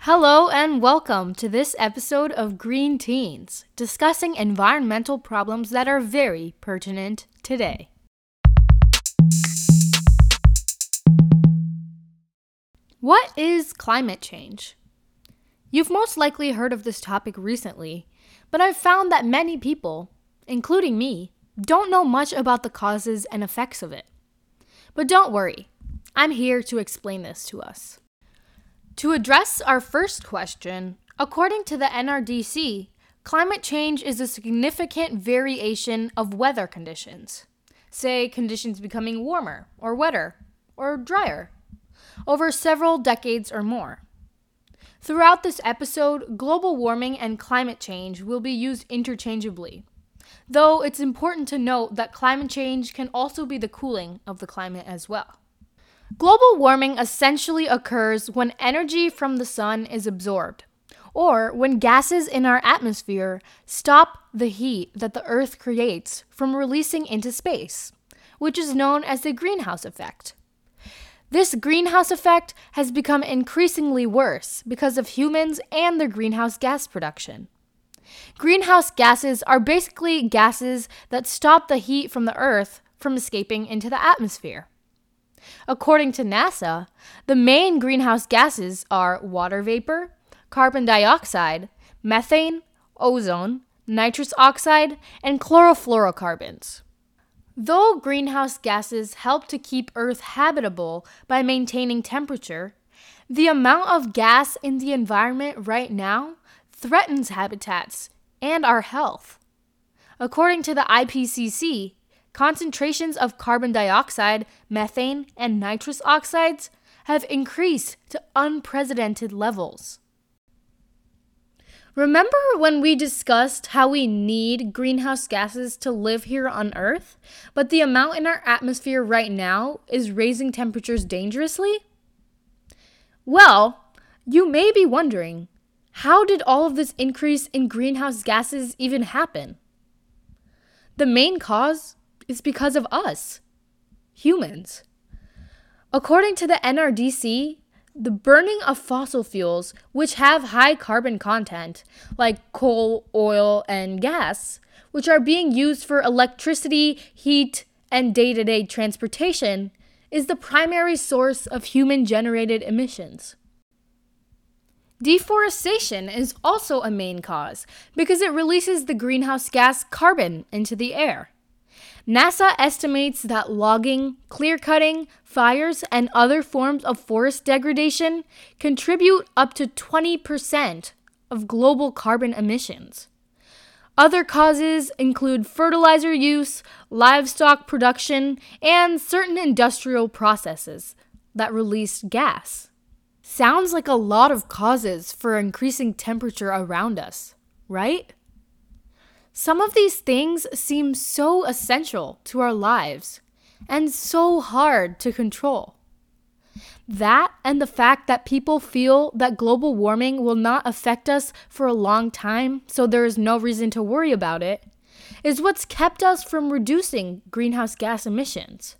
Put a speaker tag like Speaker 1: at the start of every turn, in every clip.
Speaker 1: Hello and welcome to this episode of Green Teens, discussing environmental problems that are very pertinent today. What is climate change? You've most likely heard of this topic recently, but I've found that many people, including me, don't know much about the causes and effects of it. But don't worry, I'm here to explain this to us. To address our first question, according to the NRDC, climate change is a significant variation of weather conditions. Say conditions becoming warmer or wetter or drier over several decades or more. Throughout this episode, global warming and climate change will be used interchangeably, though it's important to note that climate change can also be the cooling of the climate as well. Global warming essentially occurs when energy from the sun is absorbed, or when gases in our atmosphere stop the heat that the Earth creates from releasing into space, which is known as the greenhouse effect. This greenhouse effect has become increasingly worse because of humans and their greenhouse gas production. Greenhouse gases are basically gases that stop the heat from the Earth from escaping into the atmosphere. According to NASA, the main greenhouse gases are water vapor, carbon dioxide, methane, ozone, nitrous oxide, and chlorofluorocarbons. Though greenhouse gases help to keep Earth habitable by maintaining temperature, the amount of gas in the environment right now threatens habitats and our health. According to the IPCC, concentrations of carbon dioxide, methane, and nitrous oxides have increased to unprecedented levels. Remember when we discussed how we need greenhouse gases to live here on Earth, but the amount in our atmosphere right now is raising temperatures dangerously? Well, you may be wondering, how did all of this increase in greenhouse gases even happen? The main cause is because of us, humans. According to the NRDC, the burning of fossil fuels, which have high carbon content, like coal, oil, and gas, which are being used for electricity, heat, and day-to-day transportation, is the primary source of human-generated emissions. Deforestation is also a main cause because it releases the greenhouse gas carbon into the air. NASA estimates that logging, clear-cutting, fires, and other forms of forest degradation contribute up to 20% of global carbon emissions. Other causes include fertilizer use, livestock production, and certain industrial processes that release gas. Sounds like a lot of causes for increasing temperature around us, right? Some of these things seem so essential to our lives and so hard to control. That and the fact that people feel that global warming will not affect us for a long time, so there is no reason to worry about it, is what's kept us from reducing greenhouse gas emissions.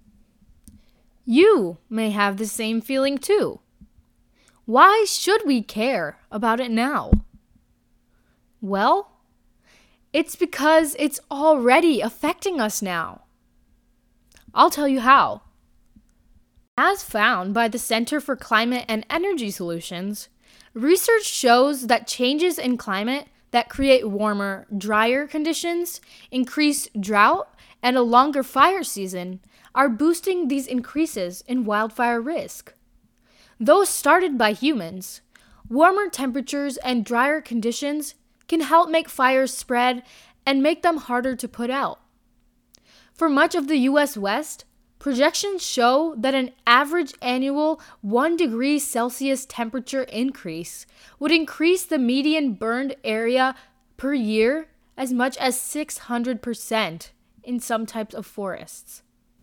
Speaker 1: You may have the same feeling too. Why should we care about it now? Well, it's because it's already affecting us now. I'll tell you how. As found by the Center for Climate and Energy Solutions, research shows that changes in climate that create warmer, drier conditions, increased drought, and a longer fire season are boosting these increases in wildfire risk. Though started by humans, warmer temperatures and drier conditions can help make fires spread and make them harder to put out. For much of the U.S. West, projections show that an average annual 1 degree Celsius temperature increase would increase the median burned area per year as much as 600% in some types of forests.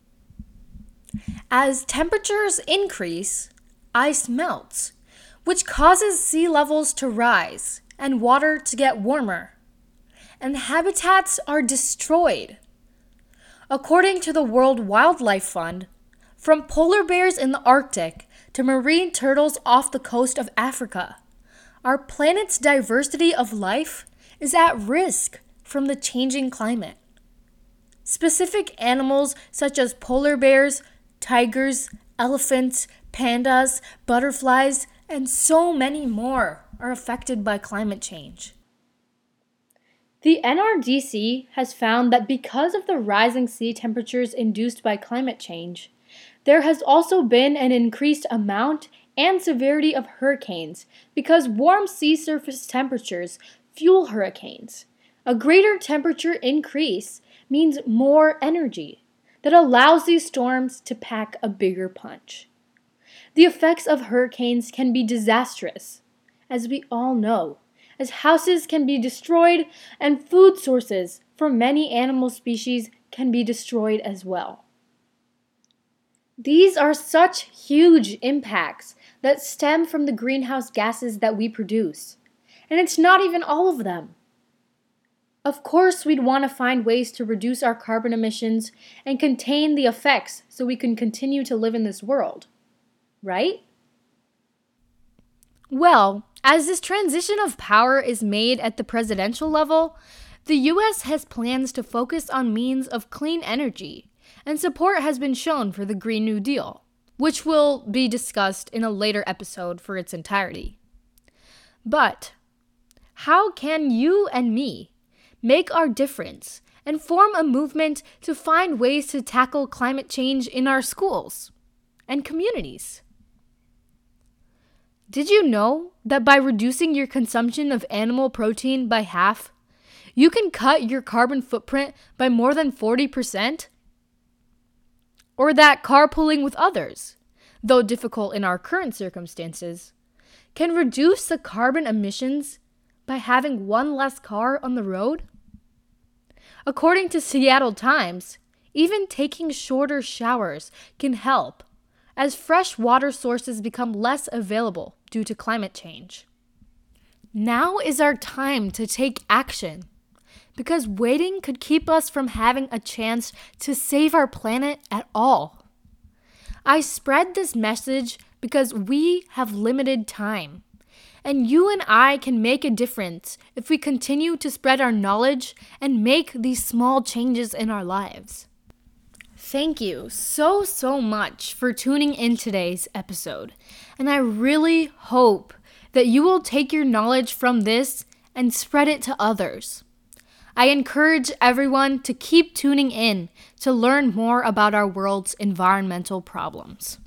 Speaker 1: As temperatures increase, ice melts, which causes sea levels to rise and water to get warmer, and habitats are destroyed. According to the World Wildlife Fund, from polar bears in the Arctic to marine turtles off the coast of Africa, Our planet's diversity of life is at risk from the changing climate. Specific animals such as polar bears, tigers, elephants, pandas, butterflies, and so many more are affected by climate change. The NRDC has found that because of the rising sea temperatures induced by climate change, there has also been an increased amount and severity of hurricanes because warm sea surface temperatures fuel hurricanes. A greater temperature increase means more energy that allows these storms to pack a bigger punch. The effects of hurricanes can be disastrous, as we all know, as houses can be destroyed and food sources for many animal species can be destroyed as well. These are such huge impacts that stem from the greenhouse gases that we produce, and it's not even all of them. Of course, we'd want to find ways to reduce our carbon emissions and contain the effects so we can continue to live in this world, right? Well, as this transition of power is made at the presidential level, the U.S. has plans to focus on means of clean energy, and support has been shown for the Green New Deal, which will be discussed in a later episode for its entirety. But how can you and me make our difference and form a movement to find ways to tackle climate change in our schools and communities? Did you know that by reducing your consumption of animal protein by half, you can cut your carbon footprint by more than 40%? Or that carpooling with others, though difficult in our current circumstances, can reduce the carbon emissions by having one less car on the road? According to Seattle Times, even taking shorter showers can help, as fresh water sources become less available due to climate change. Now is our time to take action, because waiting could keep us from having a chance to save our planet at all. I spread this message because we have limited time, and you and I can make a difference if we continue to spread our knowledge and make these small changes in our lives. Thank you so much for tuning in today's episode, and I really hope that you will take your knowledge from this and spread it to others. I encourage everyone to keep tuning in to learn more about our world's environmental problems.